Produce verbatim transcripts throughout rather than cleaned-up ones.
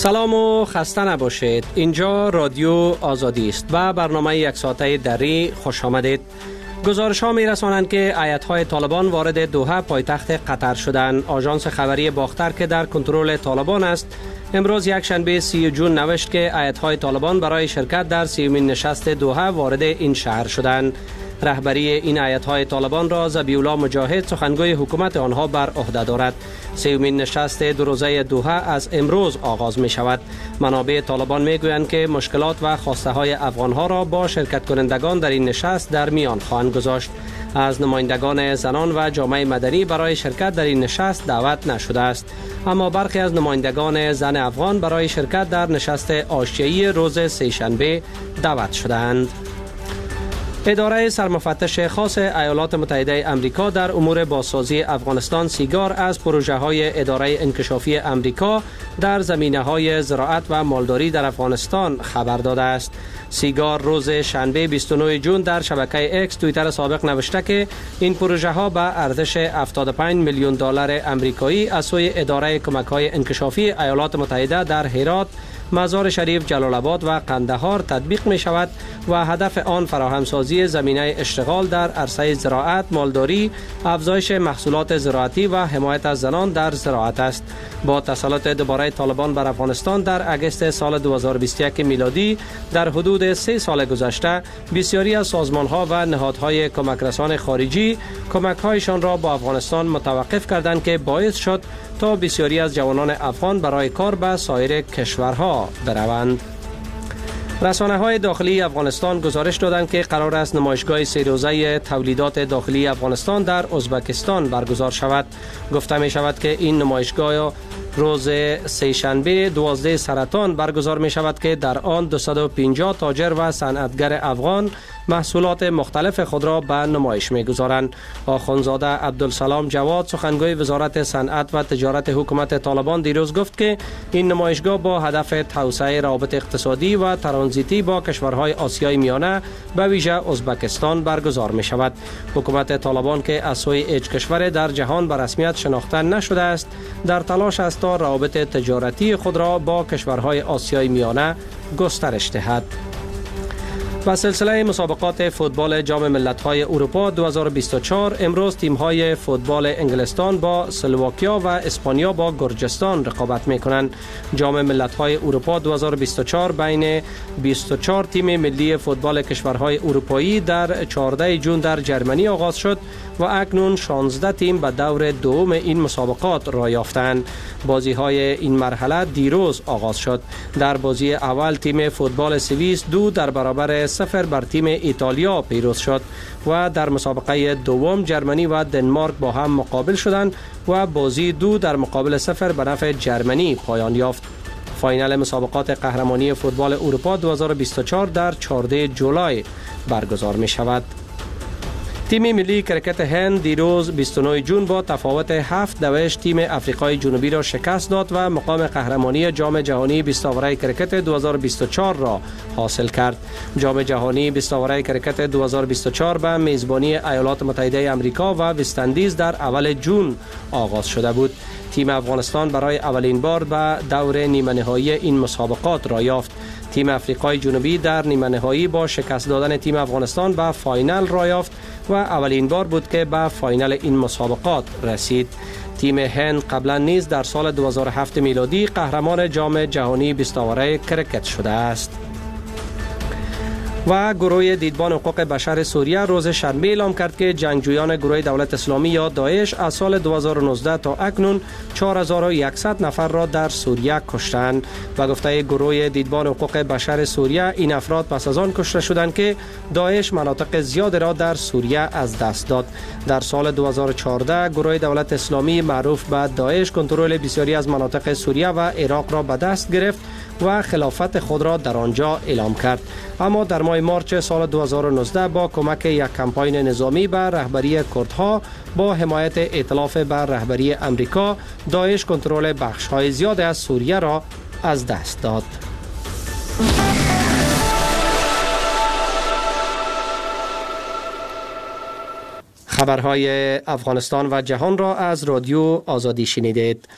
سلام و خسته نباشید. اینجا رادیو آزادی است و برنامه یک ساعته دری خوش آمدید. گزارش ها می رسانند که ایت‌های طالبان وارد دوحه پایتخت قطر شدند. آژانس خبری باختر که در کنترل طالبان است امروز یک شنبه سی جون نوشت که ایت‌های طالبان برای شرکت در سیومین نشست دوحه وارد این شهر شدند. رهبری این ایت‌های طالبان را ذبیح الله مجاهد سخنگوی حکومت آنها بر عهده دارد. سیومین نشست دو روزه دوحه از امروز آغاز می شود. منابع طالبان می گویند که مشکلات و خواسته های افغانها را با شرکت کنندگان در این نشست در میان خواهند گذاشت. از نمایندگان زنان و جامعه مدنی برای شرکت در این نشست دعوت نشده است، اما برخی از نمایندگان زن افغان برای شرکت در نشست حاشیه‌ای روز سه‌شنبه دعوت شدند. اداره سرمفتش خاص ایالات متحده آمریکا در امور بازسازی افغانستان سیگار از پروژه های اداره انکشافی آمریکا در زمینه های زراعت و مالداری در افغانستان خبر داده است. سیگار روز شنبه بیست و نه جون در شبکه اکس توییتر سابق نوشته که این پروژه ها به ارزش هفتاد و پنج میلیون دلار آمریکایی از سوی اداره کمک های انکشافی ایالات متحده در هرات، مزار شریف، جلال آباد و قندهار تطبیق می شود و هدف آن فراهمسازی زمینه اشتغال در عرصه زراعت، مالداری، افزایش محصولات زراعتی و حمایت از زنان در زراعت است. با تسلط دوباره طالبان بر افغانستان در اگست سال دو هزار و بیست و یک میلادی در حدود سه سال گذشته بسیاری از سازمان‌ها و نهادهای کمک رسان خارجی کمک‌هایشان را با افغانستان متوقف کردند که باعث شد تا بسیاری از جوانان افغان برای کار به سایر کشورها بروند. رسانه های داخلی افغانستان گزارش دادند که قرار است نمایشگاه سه روزه تولیدات داخلی افغانستان در ازبکستان برگزار شود. گفته می شود که این نمایشگاه روز سه‌شنبه دوازده سرطان برگزار می شود که در آن دویست و پنجاه تاجر و صنعتگر افغان محصولات مختلف خود را به نمایش می گذارند. آخوندزاده عبدالسلام جواد سخنگوی وزارت صنعت و تجارت حکومت طالبان دیروز گفت که این نمایشگاه با هدف توسعه روابط اقتصادی و ترانزیتی با کشورهای آسیای میانه به ویژه ازبکستان برگزار می شود. حکومت طالبان که از سوی هیچ کشور در جهان به رسمیت شناخته نشده است در تلاش است تا روابط تجارتی خود را با کشورهای آسیای میانه گسترش دهد. و سلسله مسابقات فوتبال جام ملت‌های اروپا دو هزار و بیست و چهار امروز تیم‌های فوتبال انگلستان با اسلواکیا و اسپانیا با گرجستان رقابت می‌کنند. جام ملت‌های اروپا دو هزار و بیست و چهار بین بیست و چهار تیم ملی فوتبال کشورهای اروپایی در چهاردهم جون در جرمنی آغاز شد و اکنون شانزده تیم به دور دوم این مسابقات را یافتند. بازی‌های این مرحله دیروز آغاز شد. در بازی اول تیم فوتبال سوئیس دو در برابر صفر بر تیم ایتالیا پیروز شد و در مسابقه دوم جرمنی و دنمارک با هم مقابل شدند و بازی دو در مقابل صفر به نفع جرمنی پایان یافت. فاینال مسابقات قهرمانی فوتبال اروپا دو هزار و بیست و چهار در چهاردهم جولای برگزار می شود. تیم ملی کرکت هند دیروز بیست و نه جون با تفاوت هفت دویش تیم افریقای جنوبی را شکست داد و مقام قهرمانی جام جهانی بیست آوره کرکت دو هزار و بیست و چهار را حاصل کرد. جام جهانی بیست آوره کرکت دو هزار و بیست و چهار به میزبانی ایالات متحده آمریکا و وست‌اندیز در اول جون آغاز شده بود. تیم افغانستان برای اولین بار به دور نیمه نهایی این مسابقات را یافت. تیم افریقای جنوبی در نیمه نهایی با شکست دادن تیم افغانستان به فاینال را یافت و اولین بار بود که به فاینال این مسابقات رسید. تیم هند قبلا نیز در سال دو هزار و هفت میلادی قهرمان جام جهانی بیست آوره کرکت شده است. و گروه دیدبان حقوق بشر سوریه روز شنبه اعلام کرد که جنگجویان گروه دولت اسلامی یا داعش از سال دو هزار و نوزده تا اکنون چهار هزار و صد نفر را در سوریه کشتند و گفته گروه دیدبان حقوق بشر سوریه این افراد پس از آن کشته شدند که داعش مناطق زیاد را در سوریه از دست داد. در سال دو هزار و چهارده گروه دولت اسلامی معروف به داعش کنترل بسیاری از مناطق سوریه و عراق را به دست گرفت و خلافت خود را در آنجا اعلام کرد. اما در ماه مارچ سال دو هزار و نوزده با کمک یک کمپاین نظامی به رهبری کردها با حمایت ائتلاف بر رهبری امریکا داعش کنترل بخش‌های زیاد از سوریه را از دست داد. خبرهای افغانستان و جهان را از رادیو آزادی شنیدید.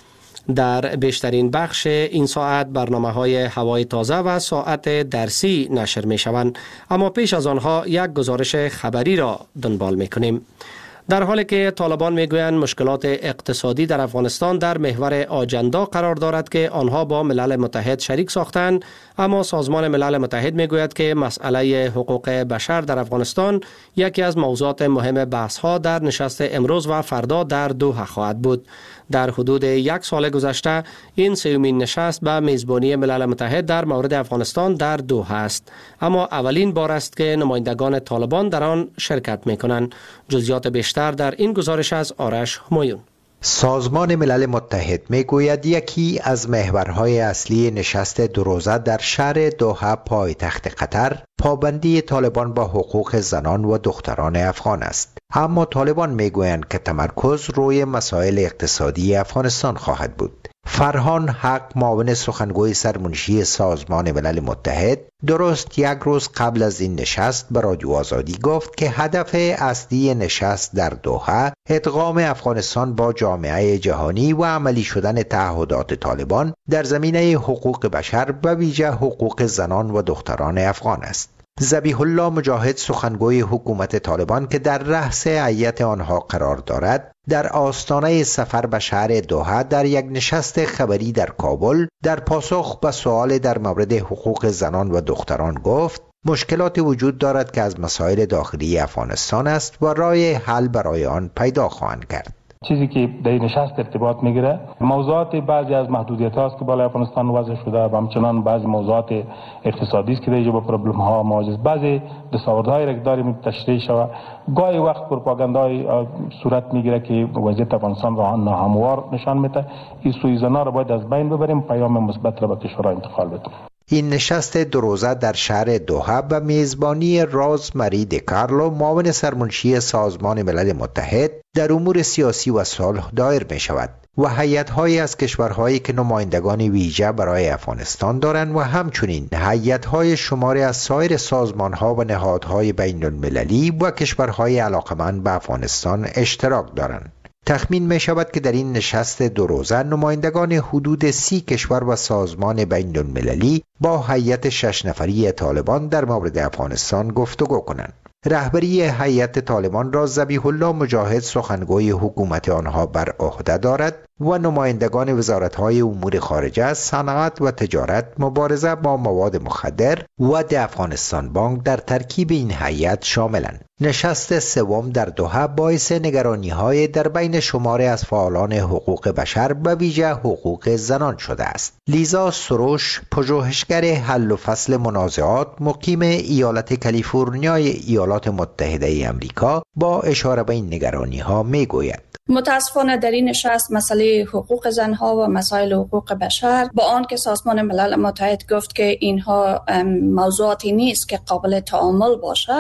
در بیشترین بخش این ساعت برنامه های هوای تازه و ساعت درسی نشر می شوند، اما پیش از آنها یک گزارش خبری را دنبال می کنیم. در حالی که طالبان میگویند مشکلات اقتصادی در افغانستان در محور آجندا قرار دارد که آنها با ملل متحد شریک ساختند، اما سازمان ملل متحد میگوید که مسئله حقوق بشر در افغانستان یکی از موضوعات مهم بحث ها در نشست امروز و فردا در دوحه خواهد بود. در حدود یک سال گذشته این سومین نشست به میزبانی ملل متحد در مورد افغانستان در دوحه است، اما اولین بار است که نمایندگان طالبان در آن شرکت می‌کنند. جزئیات بیشتر در این گزارش از آرش همایون. سازمان ملل متحد میگوید یکی از محورهای اصلی نشست دو روزه در شهر دوحه پایتخت قطر پابندی طالبان با حقوق زنان و دختران افغان است، اما طالبان میگویند که تمرکز روی مسائل اقتصادی افغانستان خواهد بود. فرهان حق، معاون سخنگوی سرمنشی سازمان ملل متحد، درست یک روز قبل از این نشست به رادیو آزادی گفت که هدف اصلی نشست در دوحه ادغام افغانستان با جامعه جهانی و عملی شدن تعهدات طالبان در زمینه حقوق بشر و ویژه حقوق زنان و دختران افغان است. ذبیح الله مجاهد، سخنگوی حکومت طالبان که در رأس هیئت آنها قرار دارد، در آستانه سفر به شهر دوحه در یک نشست خبری در کابل در پاسخ به سوال در مورد حقوق زنان و دختران گفت مشکلات وجود دارد که از مسائل داخلی افغانستان است و راه حل برای آن پیدا خواهند کرد. چیزی که در این نشست ارتباط میگیره موضوعات بعضی از محدودیت هاست که بالای افغانستان وضع شده و همچنان بعضی موضوعات اقتصادی است که در با پرابلم ها مواجه است. بعضی دستاوردهای را که داریم تشریح شود، گاهی وقت پروپاگاندای صورت میگیره که وضعیت افغانستان را ناهموار نشان میده. این سوءظنا را باید از بین ببریم، پیام مثبت را به کشورها انتقال بدیم. این نشست دو روزه در شهر دوحه به میزبانی راز مری دکارلو، معاون سرمنشی سازمان ملل متحد در امور سیاسی و صلح دایر می شود و هیئت‌هایی از کشورهایی که نمایندگان ویژه برای افغانستان دارند و همچنین هیئت‌های شماری از سایر سازمان‌ها و نهادهای بین‌المللی و کشورهای علاقمند به افغانستان اشتراک دارند. تخمین می شود که در این نشست دو روزه نمایندگان حدود سی کشور و سازمان بین المللی با هیئت شش نفری طالبان در مورد افغانستان گفتگو کنند. رهبری هیئت طالبان را ذبیح الله مجاهد، سخنگوی حکومت آنها، بر عهده دارد و نمایندگان وزارت‌های امور خارجه، صنعت و تجارت، مبارزه با مواد مخدر و د افغانستان بانک در ترکیب این هیئت شاملند. نشست سوم در دوحه باعث نگرانی‌های در بین شماری از فعالان حقوق بشر و ویژه حقوق زنان شده است. لیزا سروش، پژوهشگر حل و فصل منازعات، مقیم ایالت کالیفرنیای ایالات متحده آمریکا، با اشاره به این نگرانی‌ها می‌گوید: متاسفانه در این نشست مسئله حقوق زنها و مسائل حقوق بشر، با آن که سازمان ملل متحد گفت که اینها موضوعاتی نیست که قابل تعامل باشه،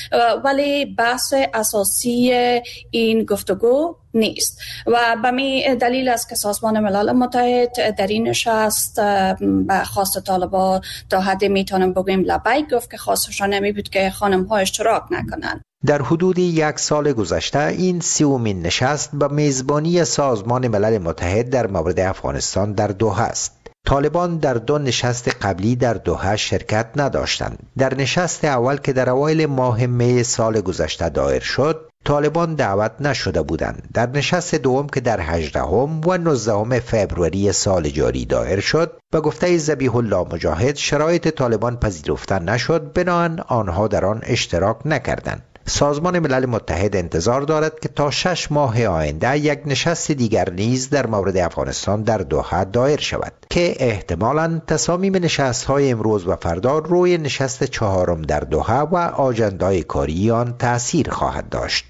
ولی بحث اساسی این گفتگو نیست و به می دلیل است که سازمان ملل متحد در این نشست به خواست طالبان تا حدی میتونم بگیم لبیک گفت که خواستشان نمی بود که خانم ها اشتراک نکنند. در حدود یک سال گذشته این سومین نشست به میزبانی سازمان ملل متحد در مورد افغانستان در دوحه است. طالبان در دو نشست قبلی در دوحه شرکت نداشتند. در نشست اول که در اوایل ماه می سال گذشته دایر شد، طالبان دعوت نشده بودند. در نشست دوم که در هجدهم و نوزدهم فوریه سال جاری دایر شد، به گفته ذبیح الله مجاهد، شرایط طالبان پذیرفته نشد، بنابراین آنها در آن اشتراک نکردند. سازمان ملل متحد انتظار دارد که تا شش ماه آینده یک نشست دیگر نیز در مورد افغانستان در دوحه دایر شود که احتمالاً تصامیم نشست‌های امروز و فردا روی نشست چهارم در دوحه و آجندای کاری آن تأثیر خواهد داشت.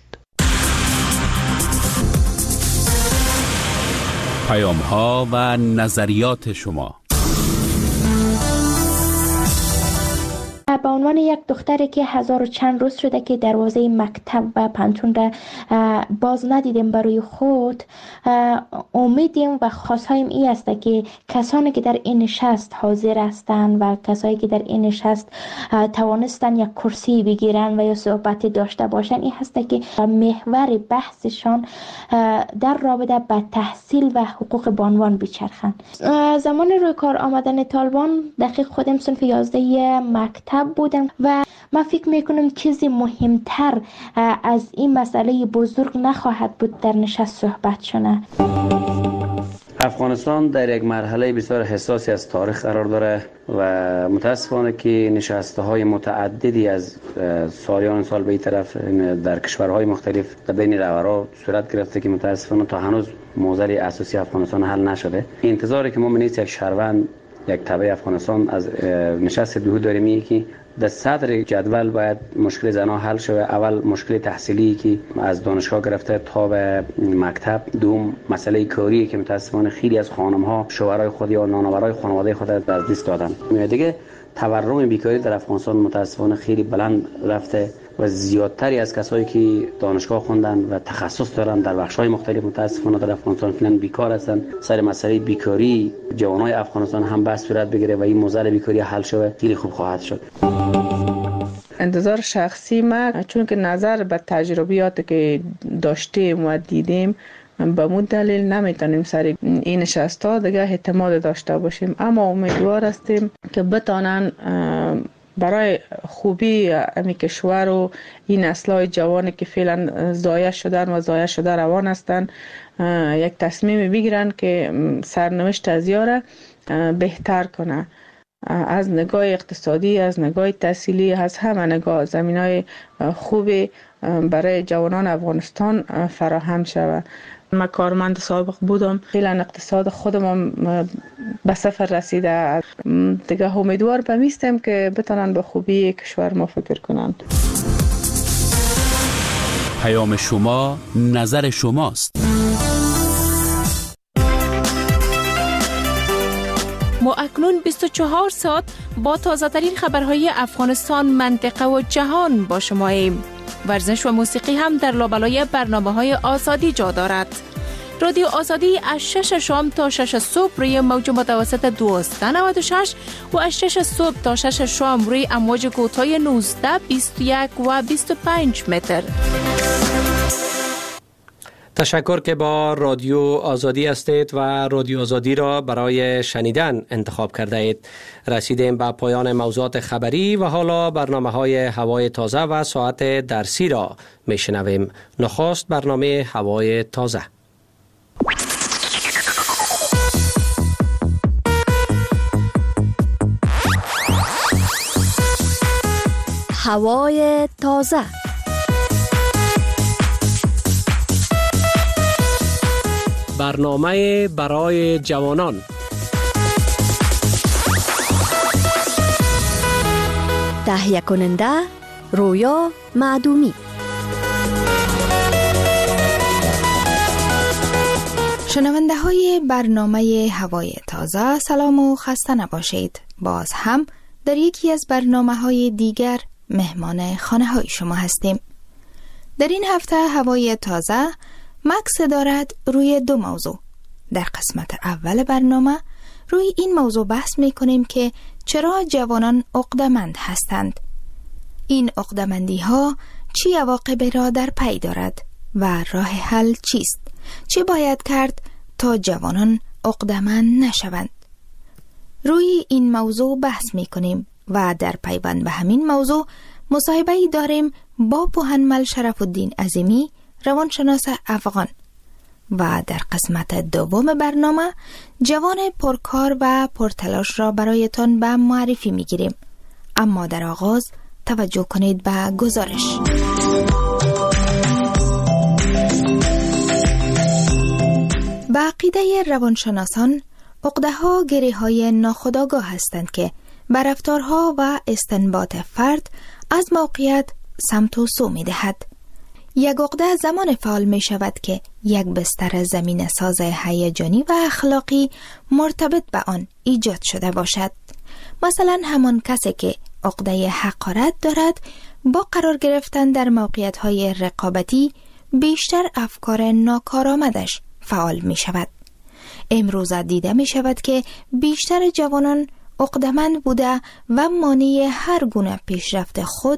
پیام‌ها و نظریات شما. به عنوان یک دختری که هزار و چند روز شده که دروازه مکتب و پانتون را باز ندیدیم برای خود، امیدیم و خواستهایم این است که کسانی که در این نشست حاضر هستند و کسانی که در این نشست توانستن یک کرسی بگیرن و یا صحبت داشته باشن، این هست که محور بحثشان در رابطه با تحصیل و حقوق بانوان بچرخند. زمان روی کار آمدن طالبان دقیق خودم صنف یازده مکتب بودم و من فکر میکنم چیزی مهمتر از این مسئله بزرگ نخواهد بود در نشست صحبت شده. افغانستان در یک مرحله بسیار حساسی از تاریخ قرار داره و متاسفانه که نشسته های متعددی از سالیان سال به این طرف در کشورهای مختلف در بین رهبران صورت گرفته که متاسفانه تا هنوز موضوع اساسی افغانستان حل نشده. انتظاری که ما منیست یک شهروند یک تبع افغانستان از نشست دوحه داریم اینه که در صدر جدول باید مشکل زنان حل شود. اول مشکل تحصیلی که از دانشگاه گرفته تا به مکتب، دوم مسئله کاری که متاسفانه خیلی از خانم‌ها شوهرای خود یا نانآورای خانواده خود از دست دادن. دیگه تورم بیکاری در افغانستان متاسفانه خیلی بلند رفته و زیادتری از کسایی که دانشگاه خوندن و تخصص دارن در بخش‌های مختلف متاسفانه در افغانستان فعلا بیکار هستن. سر مسئله بیکاری جوانای افغانستان هم بس صورت بگیره و این موضوع بیکاری حل شود خیلی خوب خواهد شد. انتظار شخصی ما، چون که نظر به تجربیات که داشتیم و دیدیم به مود دلیل نمیتونیم سر این نشستا دیگه اعتماد داشته باشیم، اما امیدوار هستیم که بتانن برای خوبی امی کشور و این نسل‌های جوانی که فعلا ضایع شدن و ضایع شده روان هستند یک تصمیم بگیرن که سرنوشت از یاره بهتر کنه، از نگاه اقتصادی، از نگاه تحصیلی، از همه نگاه زمینای خوبی برای جوانان افغانستان فراهم شود. من کارمند سابق بودم، فعلا اقتصاد خودم به صفر رسیده، دیگه امیدوار به میستم که بتونن به خوبی کشور ما فکر کنند. پیام شما نظر شماست. ما اکنون بیست و چهار ساعت با تازه ترین خبرهای افغانستان، منطقه و جهان با شماییم. ورزش و موسیقی هم در لابلای برنامه‌های آزادی جا دارد. رادیو آزادی از شش شام تا شش صبح روی موج متوسط دویست و نود و شش و از شش صبح تا شش شام روی امواج کوتاه نوزده، بیست و یک و بیست و پنج متر. تشکر که با رادیو آزادی هستید و رادیو آزادی را برای شنیدن انتخاب کرده اید. رسیدیم به پایان موضوعات خبری و حالا برنامه های هوای تازه و ساعت درسی را می شنویم. نخست برنامه هوای تازه. هوای تازه. برنامه برای جوانان. تهیه کننده رویا معدومی. شنونده های برنامه هوای تازه، سلام و خسته نباشید. باز هم در یکی از برنامه های دیگر مهمان خانه های شما هستیم. در این هفته هوای تازه مکس دارد روی دو موضوع. در قسمت اول برنامه روی این موضوع بحث می کنیم که چرا جوانان عقده‌مند هستند. این عقده‌مندی ها چی عواقبی را در پی دارد و راه حل چیست؟ چی باید کرد تا جوانان عقده‌مند نشوند؟ روی این موضوع بحث می کنیم و در پیوند به همین موضوع مصاحبه‌ای داریم با پوهنمل شرف الدین عظیمی، روانشناس افغان، و در قسمت دوم برنامه جوان پرکار و پرتلاش را برایتان به معرفی می گیریم. اما در آغاز توجه کنید به گزارش. به عقیده روانشناسان، عقده‌ها گره‌های ناخودآگاه هستند که بر رفتارها و استنباط فرد از موقعیت سمت و سو می دهد. یک عقده زمان فعال می شود که یک بستر زمین ساز هیجانی و اخلاقی مرتبط به آن ایجاد شده باشد. مثلا همان کسی که عقده حقارت دارد، با قرار گرفتن در موقعیت‌های رقابتی بیشتر افکار ناکارآمدش فعال می شود. امروز دیده می شود که بیشتر جوانان عقده‌مند بوده و مانع هر گونه پیشرفت خود